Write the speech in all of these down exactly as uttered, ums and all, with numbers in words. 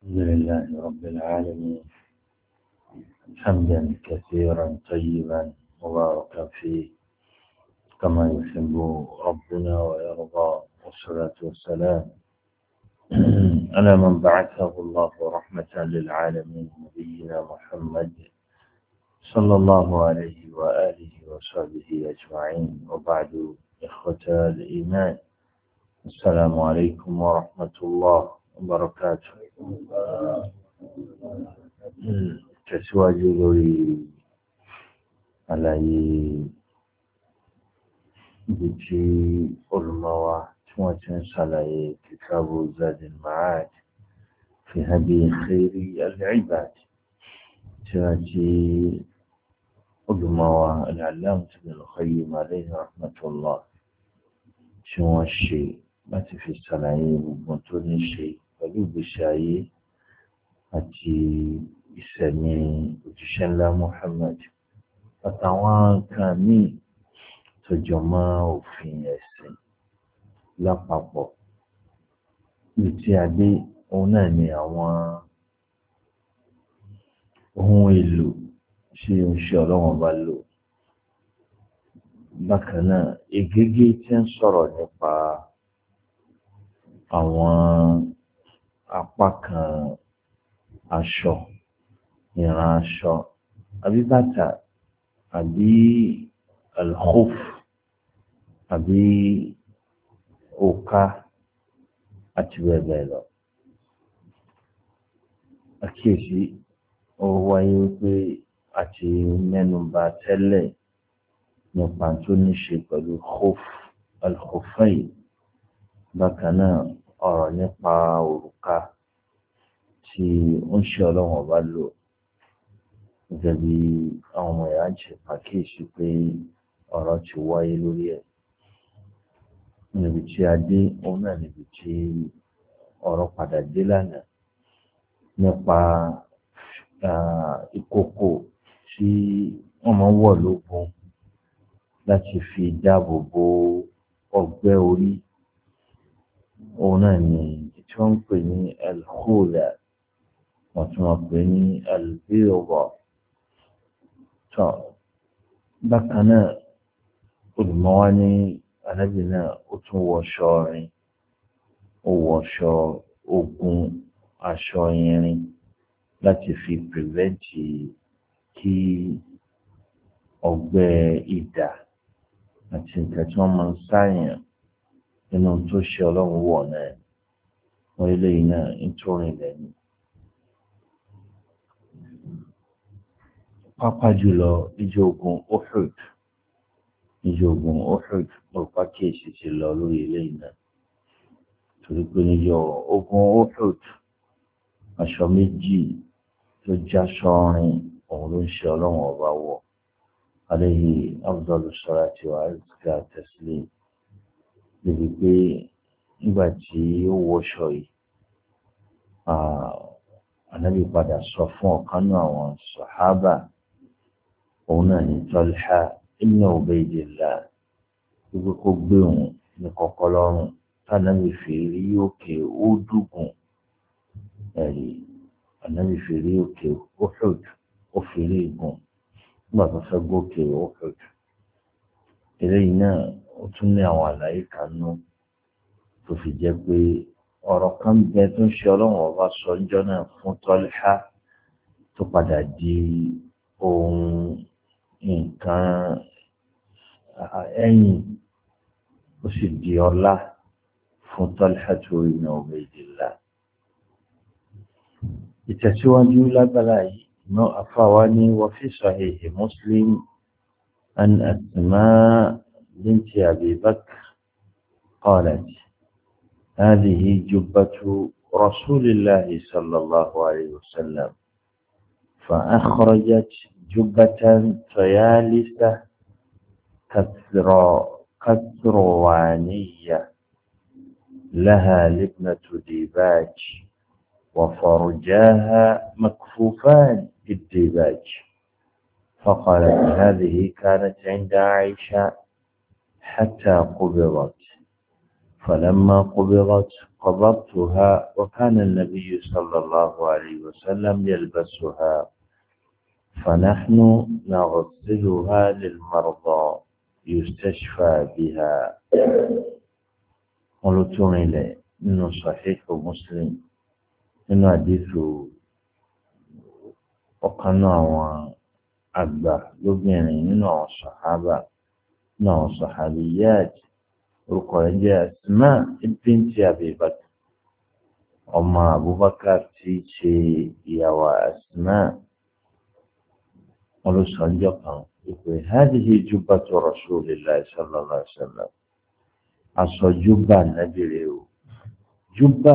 الحمد لله رب العالمين حمدا كثيرا طيبا مباركا فيه كما يحب ربنا ويرضى، والصلاة والسلام على من بعثه الله رحمة للعالمين نبينا محمد صلى الله عليه وآله وصحبه أجمعين، وبعد. إخوة الإيمان، السلام عليكم ورحمة الله وبركاته. tẹ̀síwájú lórí àlàyé ibi tí olùmọ̀wá tí wọ́n ti ń ṣàlàyé kitabu Zadil Ma'ad fi hadi khayri al-ibad, tí a ti olùmọ̀wá al-Allamah Ibn al-Qayyim alayhi rahmatullah tí wọ́n ṣe láti fi ṣàlàyé gbogbo tó ní ṣe pẹ̀lú ìgbésí ayé àti ìṣẹ̀mí òjíṣẹ́ ńlá Muhammad àtàwọn nǹkan míì tó jọ mọ́ òfin ẹ̀sìn lápapọ̀. Ibi tí a dé òun náà ni àwọn ohun èlò tí oṣù ọlọ́wọ́n bá lò. Bákan náà, ègégé tí ń sọ̀rọ̀ nípa àwọn apá kan aṣọ, ìran aṣọ, àbí bàtà, àbí al-khuf, àbí òka àti bẹ́ẹ̀ bẹ́ẹ̀ lọ. Àkíyèsí ó wáyé pé àti mẹ́nubà tẹ́lẹ̀ nípa tó ní ṣe pẹ̀lú khuf, al-khufayn. Bákan náà, ọ̀rọ̀ nípa òrùka tí ó ń ṣe ọlọ́wọ́n bá lò, gẹ́gẹ́ bí àwọn ọmọ ìyá ń ṣe pàkíyèsí pé ọ̀rọ̀ ti wáyé lórí ẹ̀. Níbi tí a dé òun náà níbi tí ọ̀rọ̀ padà dé lánàá nípa ìkòkò tí wọ́n máa ń wọ̀ lógun láti fi dáàbò bo ọgbẹ́ orí. Òun náà ni tí wọ́n ń pè ní al-khula, wọ́n tún wọ́n pè ní al-biyada. Tọ́ bákan náà, olùmọ̀wá ní Ànábì náà ó tún wọṣọ irin, ó wọṣọ ogun, aṣọ irin láti fi pìrìvẹ́ǹtì kí ọgbẹ́ idà àti nǹkan tí wọ́n máa ń sáyàn nínú tó ṣe ọlọ́run wọ̀ náà, wọ́n eléyìí náà ń tó rìnlẹ̀ ni. Pápá jùlọ ìjọ ogun Uhud, ìjọ ogun Uhud mo pa kéèsì ti lọ lórí eléyìí náà, torí pé níjọ ogun Uhud aṣọ méjì tó já sọ́rin òun ló ń ṣe ọlọ́run ọba wọ̀, alayhi afdalu salati wa azka taslim. Níbi pé nígbà tí ó wọṣọ yìí, Ànábì padà sọ fún ọ̀kan náà àwọn sàhábà, òun náà ní Talha ibn Ubaydillah, wípé kó gbé òun ní kọ́kọ́ lọ́rùn, tànàbì fi rí òkè ó dùgùn ẹ̀rí. Ànábì fi rí òkè Uhud ó fi rí ìgùn nígbà tó fẹ́ gòkè Uhud. Eléyìí náà ó tún ní àwọn àlàyé kan nú tó fi jẹ́ pé ọ̀rọ̀ kan bẹ tó ń ṣe ọlọ́run ọba sọ níjọ́ náà fún Talha tó padà di ohun nǹkan ẹ̀yìn, ó sì di ọlá fún Talha tó ibn Ubaydillah. Ìtẹ̀síwájú lágbára yìí náà afáwa ní wa fi Sahih Muslim an Asma بنت أبي بكر قالت: هذه جبة رسول الله صلى الله عليه وسلم، فأخرجت جبة طيالسة كثروانية لها لبنة ديباج وفرجاها مكفوفان بالديباج، فقالت: هذه كانت عند عائشة حتى قبضت، فلما قبضت قبضتها وكان النبي صلى الله عليه وسلم يلبسها فنحن نغسلها للمرضى يستشفى بها. قلتون إليه إنه صحيح مسلم إنه حديث وقنا وأكبر لبنان إنه الصحابة إنه صحابيات وقال جاء أسماء بنت أبي بكر أما أبو بكر تيجي يا أسماء ولسنجقا يقول هذه جبة رسول الله صلى الله عليه وسلم أصل جبة النبي جبة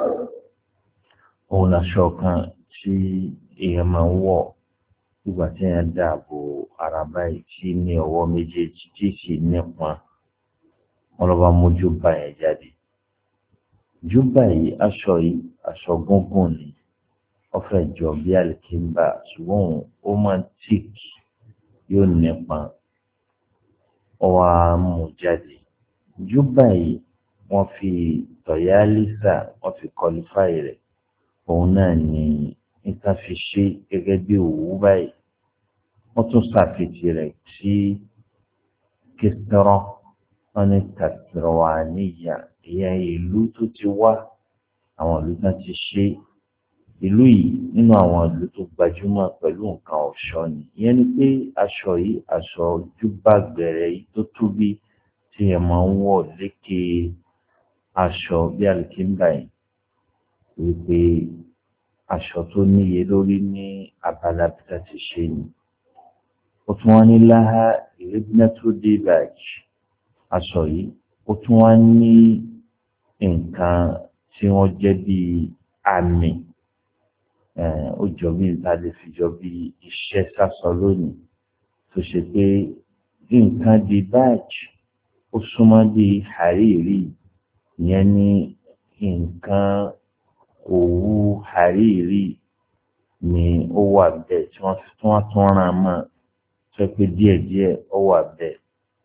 هنا شوكا tí èèyàn máa ń wọ̀ nígbà tí èèyàn dáàbò ara báyìí tí ní ọwọ́ méjèèjì tí sì nípọn wọn lọ bá mú júbà yẹn jáde. Júbà yìí aṣọ yìí aṣọ gúngùn ni wọ́n fẹ́ jọ bí alikimba ṣùgbọ́n ó máa ń tíìkì yóò nípọn ọwọ́ á mú jáde. Júbà yìí wọ́n fi tọ̀yálísà wọ́n fi kọlifáì rẹ̀ òun náà ni níta fi ṣe gẹ́gẹ́ bí òwú báyìí wọ́n tún ṣàfihàn rẹ̀ sí kẹsìtọ́rọ́ wọn ní kàtìrọ̀wánìyà ìyẹn ìlú tó ti wá àwọn ìlú náà ti ṣe ìlú yìí nínú àwọn ìlú tó gbajúmọ̀ pẹ̀lú nǹkan ọ̀ṣọ́ ni ìyẹn ni pé aṣọ yìí aṣọ júbà gbẹ̀rẹ̀ yìí tó tóbi tí ẹ máa ń wọ̀ lékè aṣọ bí alikimba yìí wípé aṣọ tó níye lórí ní abala bí a ti ṣe ni. Ó tún wá ní láhá ìrẹ́bínà tó dé báyìí aṣọ yìí ó tún wá ní nǹkan tí wọ́n jẹ́ bí àmì ó jọ bí nǹkan lè fi jọ bí iṣẹ́ sásọ lónìí tó ṣe pé nǹkan di báyìí ó súnmọ́ bí àríyìrí ìyẹn ní nǹkan òwú àríyìrí ni ó wà bẹ́ẹ̀ tí wọ́n tún wá tún ràn mọ́ tó pé díẹ̀díẹ̀ ó wà bẹ́ẹ̀.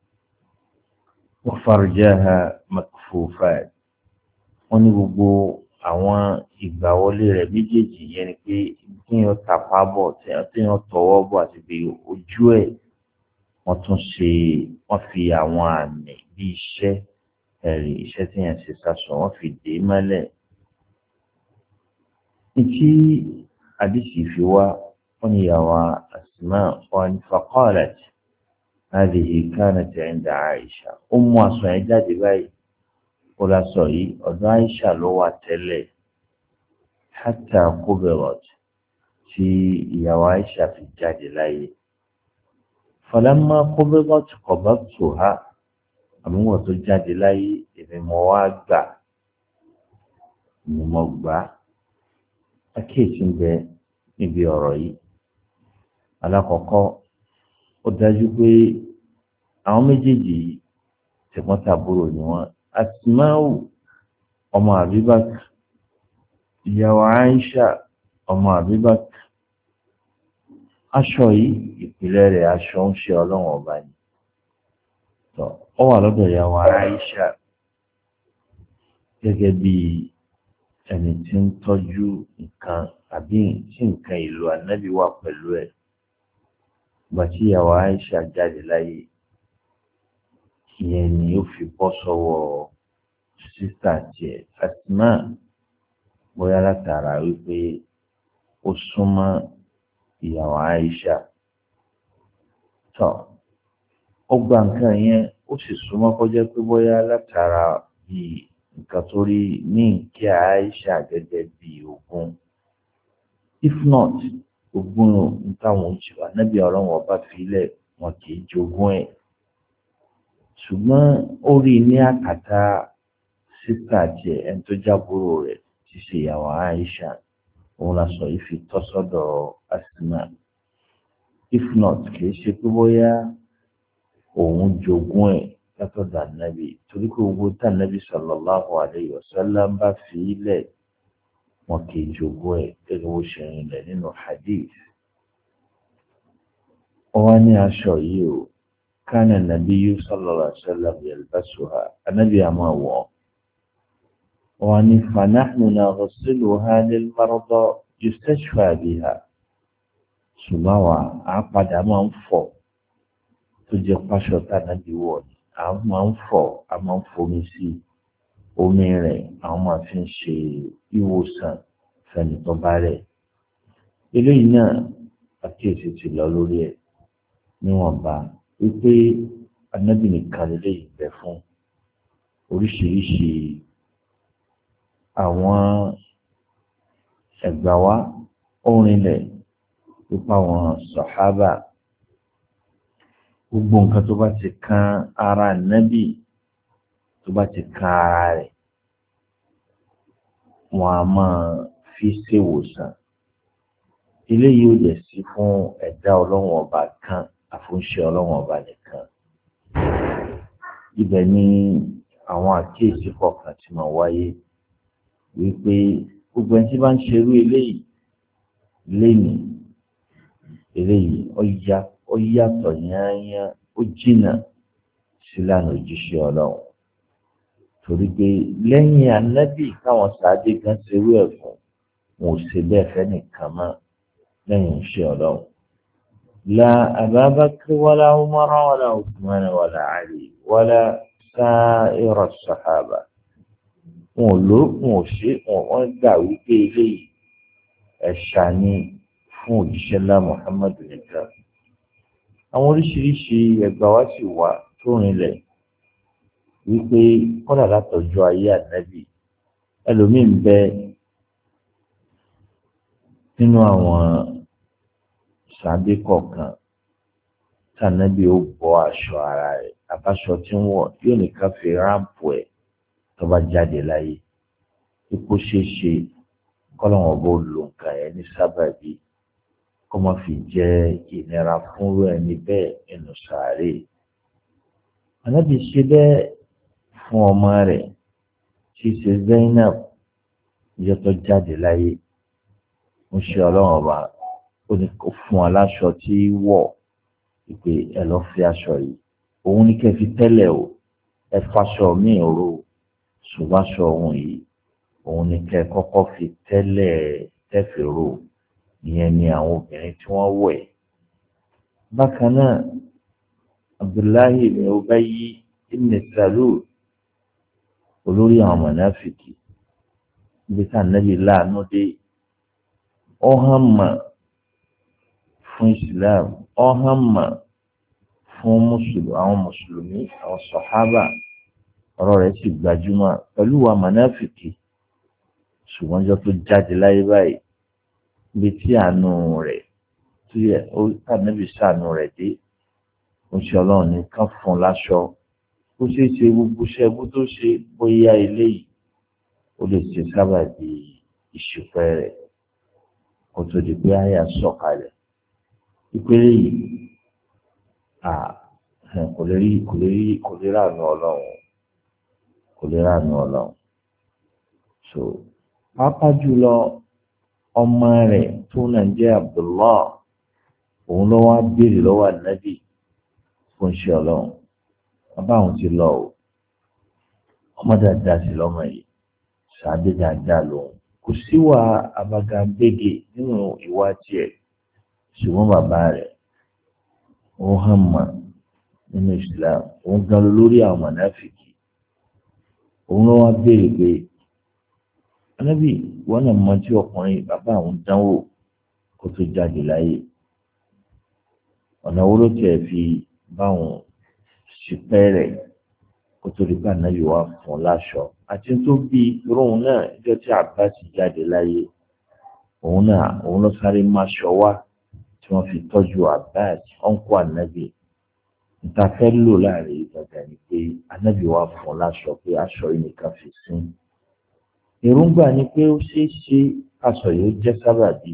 wa farjaha makfufat wọ́n ní gbogbo àwọn ìgbàwọlé rẹ̀ méjèèjì yẹn ni pé téèyàn tàpá bọ̀ téèyàn tọwọ́ bọ̀ àti pé ojú ẹ̀ wọ́n tún ṣe wọ́n fi àwọn àmì bí iṣẹ́ ẹ̀rí iṣẹ́ téèyàn ṣe sásọ wọ́n fi dé mọ́lẹ̀. Nítí àdìsí fi wá wọ́n ní ìyàwó Asma wọn faqalat hadhihi kanat 'inda Aisha ó mú aṣọ yẹn jáde báyìí ó lásọ yìí ọ̀dọ̀ Aisha ló wà tẹ́lẹ̀ hatta qubirat tí ìyàwó Aisha fi jáde láyé. Falamma qubirat qabadtuha àmúwọ̀ tó jáde láyé èmi mo wá gbà ni mo gbà akéèsì ń bẹ níbi ọ̀rọ̀ yìí. Alákọ̀ọ́kọ́ ó dájú pé àwọn méjèèjì tẹ̀gbọ́n-tàbúrò ni wọ́n. Asma'u ọmọ Abubakar ìyàwó Aisha ọmọ Abubakar aṣọ yìí ìpìlẹ̀ rẹ̀ aṣọ ń ṣe ọlọ́run ọba ni ó wà lọ́dọ̀ ìyàwó Aisha gẹ́gẹ́ bí ẹni tí ń tọ́jú nǹkan àbí tí nǹkan ìlú ànábì wà pẹ̀lú ẹ̀. Ìgbà tí ìyàwó Aisha jáde láyé ìyẹn ni ó fi bọ́ sọ́wọ́ sísà tiẹ̀ Asma bóyá látara wípé ó súnmọ́ ìyàwó Aisha tọ́ ó gba nǹkan yẹn ó sì súnmọ́ kó jẹ́ pé bóyá látara bíi nǹkan tó rí ní kí Aisha gẹ́gẹ́ bí ogún if not ogún táwọn oṣù ànábì ọlọ́run ọba fílẹ̀ wọn kì í jogún ẹ̀ ṣùgbọ́n ó rí ní àkàtà sísà jẹ ẹni tó jábúrò rẹ̀ ti ṣe ìyàwó Aisha òun la sọ ìfi tọ́ sọ́dọ̀ Asma if not kì í ṣe pé bóyá òun jogún ẹ̀ látọ̀dọ̀ ànábì torí pé owó tá ànábì sallallahu alayhi wa sallam bá fi ilẹ̀ wọn kì í jogún ẹ̀ gẹ́gẹ́ bó ṣe rìnlẹ̀ nínú hadith. wọ́n ní aṣọ yìí o kana nabiyyu sallallahu alayhi wa sallam yalbasuha ànábì àmọ́ wọ̀ wọ́n ní fanahnu naghsiluha lil marda yustashfa biha ṣùgbọ́n wa à ń padà máa ń fọ̀ tó jẹ́ pàṣọ tànàbí wọ̀ ni à ń máa ń fọ̀ à máa ń fomi sí omi rẹ̀ àwọn máa fi ń ṣe ìwòsàn fẹ́ni tó bá rẹ̀ eléyìí náà àkíyèsí ti lọ lórí ẹ̀ níwọ̀nba wípé anábì nìkan lélẹ́yìí bẹ fún oríṣiríṣi àwọn ẹ̀gbà wa orinlẹ̀ nípa àwọn sàhábà gbogbo nǹkan tó bá ti kan ara nábì tó bá ti kan ara rẹ̀ wọn a máa fi ṣèwòsàn eléyìí ò lè sí fún ẹ̀dá ọlọ́wọ̀n ọba kan àfúnṣe ọlọ́wọ̀n ọba nìkan ibẹ̀ ni àwọn àkíyèsí kọ̀ọ̀kan ti máa wáyé wípé gbogbo ẹni tí bá ń ṣerú eléyìí lénìí eléyìí ó yàtọ̀ yányán ó jìnnà sílànà òjíṣẹ́ ọlọ́run torí pé lẹ́yìn anábì káwọn sáadé kan ṣerú ẹ̀ fún wọn ò ṣe bẹ́ẹ̀ fẹ́ nìkan mọ́ lẹ́yìn òjíṣẹ́ ọlọ́run. la Aba Bakr wala Umar wala Uthman wala Ali wala sa'ira sahaba wọn ò ló wọn ò ṣe wọn gbà wípé eléyìí ẹ̀ṣà ni fún òjíṣẹ́ ńlá Muhammad nìkan. àwọn oríṣiríṣi ẹgbà wá sì wà tó rinlẹ̀ wípé kọ́dà látọjú ayé ànábì ẹlòmíín bẹ nínú àwọn sàbí kọ̀ọ̀kan tànábì ó bọ́ aṣọ ara rẹ̀ àbáṣọ tí ń wọ̀ yóò nìkan fi ráǹpù ẹ̀ tó bá jáde láyé ipò ṣeéṣe kọ́lọ́wọ́n bó lo nǹkan ẹ̀ ní sábàbí kó má fi jẹ́ ìnira fúnrú ẹni bẹ́ẹ̀ nínú sàárè. ànábì ṣe bẹ́ẹ̀ fún ọmọ rẹ̀ tí í ṣe Zainab ìjọ tó jáde láyé ń ṣe ọlọ́run ọba ó ní kó fún ọ láṣọ tí wọ̀ ìpè ẹ lọ fi aṣọ yìí òun ní kẹ́ fi tẹ́lẹ̀ o ẹ faṣọ míì ro ṣùgbọ́n aṣọ òun yìí òun ní kẹ́ kọ́kọ́ fi tẹ́lẹ̀ tẹ́fẹ̀ ro ìyẹn ni àwọn obìnrin tí wọ́n wẹ̀. bákan náà Abdullahi ibn Ubayy ibn Salul olórí àwọn mọ̀náfìkì ibi tá ànábì láàánú dé ó hàn mà fún Islam ó hàn mà fún àwọn mùsùlùmí àwọn sàhábà ọ̀rọ̀ rẹ̀ sì gbajúmọ̀ pẹ̀lú wa mọ̀náfìkì ṣùgbọ́n ọjọ́ tó jáde láyé báyìí ibi tí àánú rẹ̀ tí ó ànábì ṣàánú rẹ̀ dé ó ṣe ọlọ́run ní kán fún láṣọ ó ṣeé ṣe gbogbo ṣẹ́gbó tó ṣe bóyá eléyìí ó lè ṣe sábà di ìṣùpẹ́ rẹ̀ kó tó di pé àyà sọ̀kalẹ̀ ìpele yìí kò lè rí kò lè rí kò lè ràánú ọlọ́run kò lè ràánú ọlọ́run so pápá jùlọ ọmọ rẹ̀ tó náà jẹ́ Abdullah òun ló wá béèrè lọ́wọ́ ànábì fún iṣẹ́ ọlọ́run bàbá àwọn ti lọ o ọmọ dáadáa sí lọ́mọ yìí ṣáàdé dáadáa lòun kò síwà abagabége nínú ìwà tiẹ̀ ṣùgbọ́n bàbá rẹ̀ ó hàn mà nínú Islam òun gan lórí àwọn mọ̀náfìkì òun ló wá béèrè pé ànábì wọn náà mọ tí ọkùnrin bàbá àwọn dánwò kó tó jáde láyé ọ̀nà wo ló tiẹ̀ fi báwọn ṣìpẹ́ rẹ̀ kó tó di pé ànábì wá fún láṣọ àti tó bí irun náà ìjọ tí àbá ti jáde láyé òun náà òun ló sáré máa ṣọ wá tí wọ́n fi tọ́jú àbá ọ̀nkú ànábì níta fẹ́ lò láàrin ìgbàgbà ni pé ànábì wá fún láṣọ pé aṣọ yìí nìkan fi sín èròǹgbà ni pé ó ṣeé ṣe aṣọ yìí ó jẹ́ sábàbí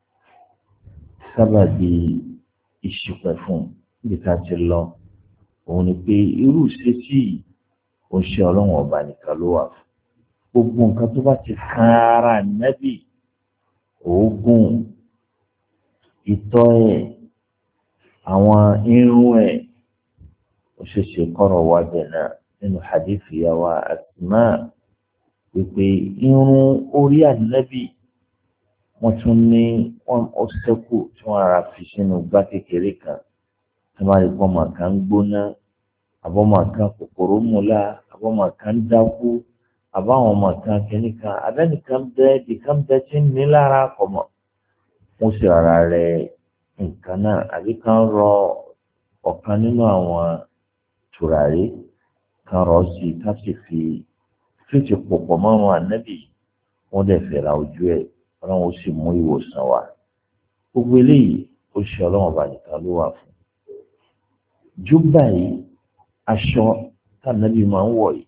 sábàbí ìṣìpẹ̀ fún níbi tá a ti lọ òun ni pé irú ìṣesí ó ṣe ọlọ́run ọba nìkan ló wà fún gbogbo nǹkan tó bá ti kan ara nẹ́bì òógùn ìtọ́ ẹ̀ àwọn irun ẹ̀ ó ṣe ṣe kọ́rọ̀ wá bẹ̀ náà nínú hadith ìyàwó Asma wípé irun orí ànábì wọ́n tún ní wọ́n ó ṣẹ́kù tí wọ́n ara fi sínú gbá kékeré kan tí wọ́n á rí pọ́nmọ̀ kan gbóná àbọ̀mọ̀ kan kòkòrò múlá àbọ̀mọ̀ kan dákú àbáwọn ọmọ kan kìíní kan abẹ́nìkan bẹ́ẹ̀ di kan bẹ́ẹ̀ tí ń ní lára kọ̀mọ̀ wọ́n sì ara rẹ̀ nǹkan náà àbí kan rọ ọ̀kan nínú àwọn tùràrí kan rọ̀ sí i ká sì fi fífi pòpọ̀ mọ́rùn ànábì wọ́n dẹ̀ fẹ́ra ojú ẹ̀ ọlọ́run ó sì mú ìwòsàn wá gbogbo eléyìí ó ṣe ọlọ́run ọba nìkan ló wà fún. júbà yìí aṣọ tànàbí máa ń wọ̀ yìí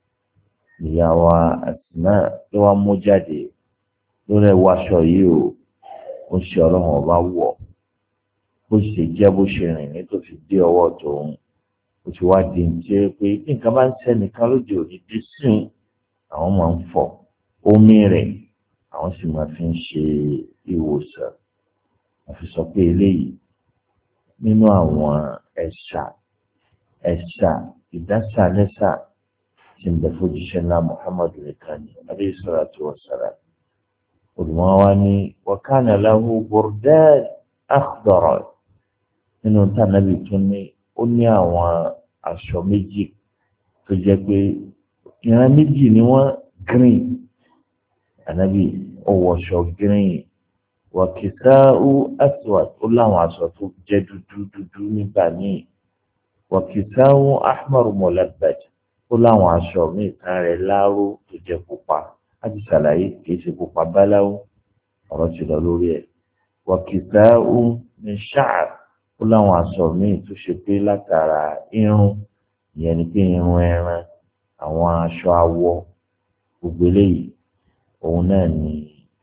ìyàwó Àsìmá ló wá mú jáde lórí ẹwọ aṣọ yìí o ó ṣe ọlọ́run ọba wọ̀ bó ṣe jẹ́ bó ṣe rìn ní tó fi dé ọwọ́ tòun ó ti wá di ní ṣe pé bí nǹkan bá ń sẹ́nìkan lóde òní dé sìn àwọn máa ń fọ omi rẹ̀ àwọn sì máa fi ń ṣe ìwòsàn àfi sọ pé eléyìí nínú àwọn ẹ̀ṣà ẹ̀ṣà ìdásà lẹ́ṣà tí ń bẹ fojúṣe ńlá Muhammadu nìkan ní alayhi salatu wassalam olùmọ̀ wa ní wa kana lahu burdad akhdar nínú tànàbí tún ní ó ní àwọn aṣọ méjì tó jẹ́ pé ìran méjì ni wọ́n green ànábì ọwọ́ṣọ green wa kisa'u aswad ó láwọn aṣọ tó jẹ́ dúdú dúdú nígbà míì wa kisa'u ahmar mulabbad ó láwọn aṣọ míì kan rẹ̀ láàrú tó jẹ́ pupa láti ṣàlàyé kìí ṣe pupa báláwo ọ̀rọ̀ ti lọ lórí ẹ̀ wa kisa'u min sha'r ó láwọn aṣọ míì tó ṣe pé látara irun ìyẹn ni pé irun ẹran àwọn aṣọ awọ gbogbo eléyìí òun náà ni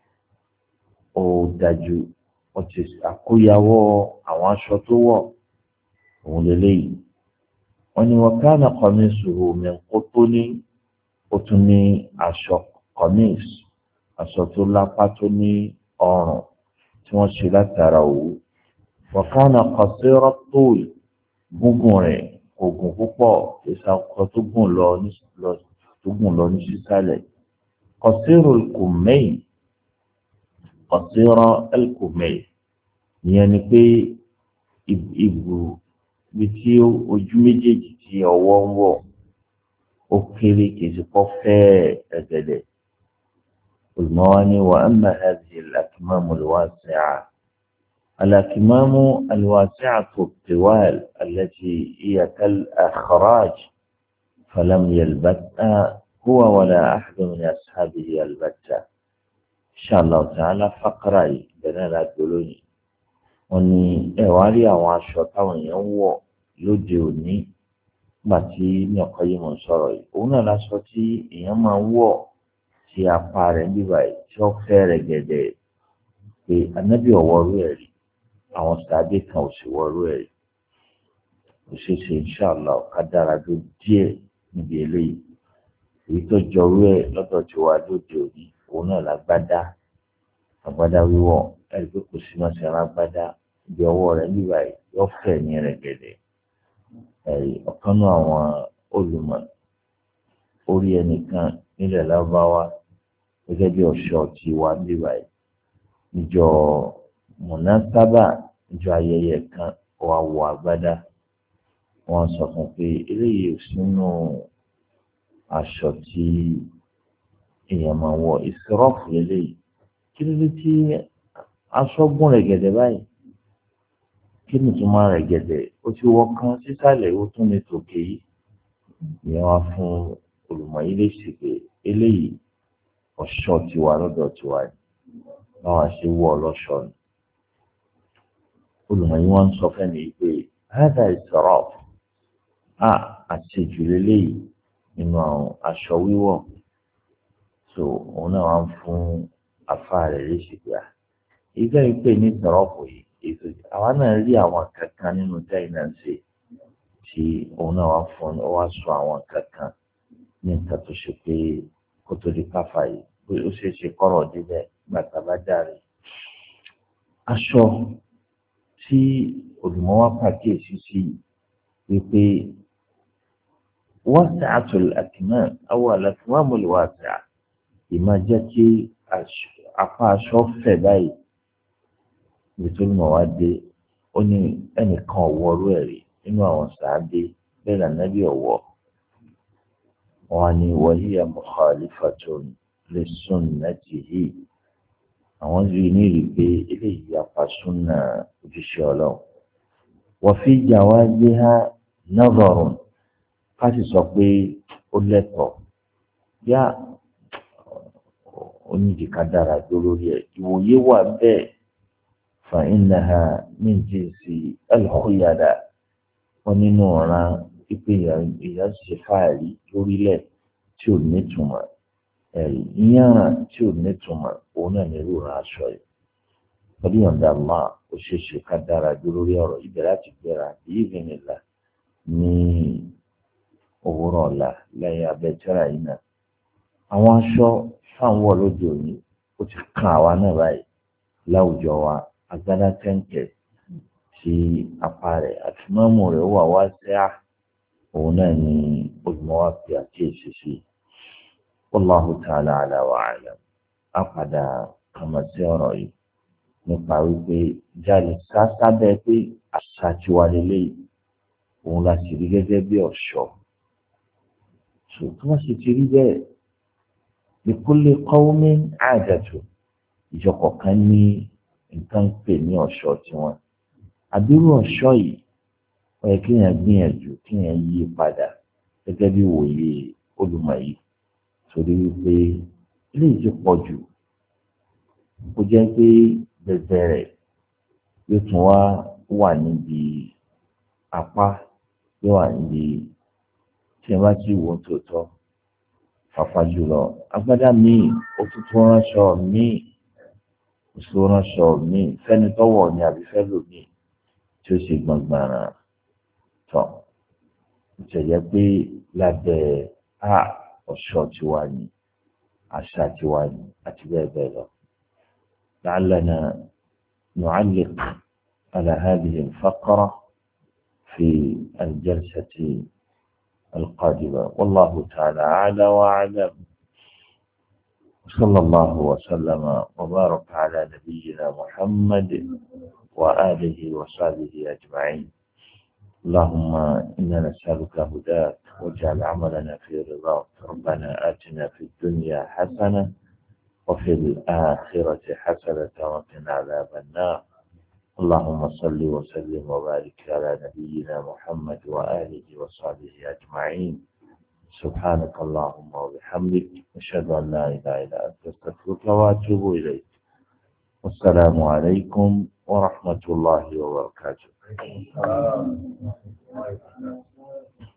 ó dájú wọ́n ti àkóyawọ́ àwọn aṣọ tó wọ̀ òun lélẹ́yìí wọ́n ní wa kana qamisuhu min qutni ó tún ní aṣọ qamis aṣọ tó lápá tó ní ọrùn tí wọ́n ṣe látara òwú wa kana qasira at-tul gúngùn rẹ̀ ògùn púpọ̀ ìsàkọ tó gùn lọ ní tó gùn lọ ní sísàlẹ̀ qasiru al-kummayn qasira al-kummayn ìyẹn ni pé ìbù bí tí ojú méjèèjì tí ọwọ́ ń wọ̀ ó kéré kìí pọ́ fẹ́ẹ́ ẹ̀gẹ̀dẹ̀ olùmọ́wá ní wa amma hadhihi al-akmamu al-wasi'a الأكمام الواسعة الطوال التي هي كالأخراج فلم يلبسها هو ولا أحد من أصحابه يلبسها إن شاء الله تعالى فقرأ بنا لا تقولوني وأني أوالي أواشو طوان يوو لديوني باتي نقيم صري ونا لا صوتي يما وو تي أقارن بباي شو خير جدي النبي ووريري àwọn sàbẹ kan ò sì wọrú ẹ kò ṣeé ṣe inṣàlá ká dára dó díẹ̀ níbi eléyìí èyí tó jọrú ẹ lọ́dọ̀ tí wàá lóde òní òun náà lágbádá àgbádá wíwọ̀ ẹ̀rí pé kò sí máa ṣe alágbádá ibi ọwọ́ rẹ̀ nígbà yóò fẹ̀ ní rẹ̀ gẹ̀dẹ̀ ẹ̀rí ọ̀kan náà àwọn olùmọ̀ orí ẹnìkan nílẹ̀ lábáwá gẹ́gẹ́ bí ọ̀ṣọ́ tí wàá nígbà yìí níjọ mùnásábà ìjọ ayẹyẹ kan wà wọ àgbádá wọn sọ fún pé eléyìí ò sínú aṣọ tí èèyàn máa wọ ìsirọ́ọ̀fù eléyìí kí ló dé tí aṣọ gùn rẹ̀ gẹ̀dẹ̀ báyìí kí ni tó máa rẹ̀ gẹ̀dẹ̀ ó ti wọ kan sísàlẹ̀ ó tún ní tòkè yìí ìyẹn wá fún olùmọ̀ yìí lè ṣe pé eléyìí ọ̀ṣọ́ tiwa lọ́dọ̀ tiwa ni báwa ṣe wọ ọlọ́ṣọ́ ni olùmọ̀ yìí wọ́n ń sọ fẹ́mi pé hádà ìsọ̀rọ̀ à àṣejù lélẹ́yìí nínú àwọn aṣọ wíwọ̀ so òun náà wá ń fún afá rẹ̀ léṣe pé à ìgbà yìí pé ní ìsọ̀rọ̀pọ̀ yìí èso àwa náà rí àwọn kankan nínú dáìnà ṣe tí òun náà wá fún ọ wá sọ àwọn kankan ní nǹkan tó ṣe pé kó tó di káfà yìí pé ó ṣeé ṣe kọ́rọ̀ débẹ̀ gbàtà bá dàrí aṣọ tí olùmọ̀ wá pàkíyèsí sí wípé wasi'atul akmam aw al-akmam al-wasi'a ìmọ̀ jẹ́ kí apá aṣọ fẹ̀ báyìí nítorí mọ̀ wá dé ó ní ẹnìkan ọ̀wọ́rú ẹ̀rí nínú àwọn sàádé bẹ́ẹ̀ lànàbí ọ̀wọ́ wọn ni wàhíyà mukhalifatun li sunnatihi àwọn rí ní rí pé eléyìí apá súnà ojúṣe ọlọ́run wa fi jawaziha nazarun ká sì sọ pé ó lẹ́tọ̀ọ́ yá onídìíká dára tó lórí ẹ̀ ìwòye wà bẹ́ẹ̀ fa innaha min jinsi al-khuyala wọn nínú ọ̀ràn pípé ìyá ṣe fáàrí lórílẹ̀ tí ò nítumọ̀ ẹ̀rí yíyára tí ò nítumọ̀ òun náà nílò aṣọ yìí pẹ̀lú ìyọ̀ǹda máa ó ṣe ṣe ká dára dúró lórí ọ̀rọ̀ ibẹ̀ láti gbéra bíi ìgbìnìlá ní òwúrọ̀ ọ̀la lẹ́yìn abẹ́tẹ́rà yìí náà àwọn aṣọ fáwọn lóde òní ó ti kan àwa náà báyìí láwùjọ wa agbádá tẹ́ǹkẹ̀ tí apá rẹ̀ àti mọ́mù rẹ̀ wà wá sí à òun náà ní olùmọ̀ wá pé àkíyèsí sí wallahu ta'ala ala wa a'lam á padà kàmọ́ sí ọ̀rọ̀ yìí nípa wípé jáde sáábẹ́ pé àṣà tí wà lélẹ́yìí òun la sì rí gẹ́gẹ́ bí ọ̀ṣọ́ tó tó wá sì ti rí bẹ́ẹ̀ li kulli qawmin 'adatu ìjọ kọ̀ọ̀kan ní nǹkan pè ní ọ̀ṣọ́ tiwọn àbírú ọ̀ṣọ́ yìí ó yẹ kí èèyàn gbìyànjú kí èèyàn yí padà gẹ́gẹ́ bí wòye olùmọ̀ yìí torí wípé eléyìí ti pọ̀ jù ó jẹ́ pé bẹ̀bẹ̀rẹ̀ yóò tún wá wà níbi apá yóò wà níbi tí ẹ bá ti wò tòótọ́ pàpà jùlọ agbádá míì ó tún tún ránṣọ míì oṣù ránṣọ míì fẹ́ni tọ́wọ̀ ni àbí fẹ́ lò míì tí ó ṣe gbọ̀ngbàrà tán ìṣẹ̀lẹ̀ pé lábẹ́ a ọ̀ṣọ́ tiwa ni àṣà tiwa ni àti bẹ́ẹ̀ bẹ́ẹ̀ lọ. لعلنا نعلق على هذه الفقرة في الجلسة القادمة والله تعالى أعلى وأعلم صلى الله وسلم وبارك على نبينا محمد وآله وصحبه أجمعين اللهم إنا نسألك هداك واجعل عملنا في رضاك ربنا آتنا في الدنيا حسنة وفي الآخرة حسنة وقنا عذاب النار اللهم صل وسلم وبارك على نبينا محمد وآله وصحبه أجمعين سبحانك اللهم وبحمدك أشهد أن لا إله إلا أنت أستغفرك وأتوب إليك والسلام عليكم ورحمة الله وبركاته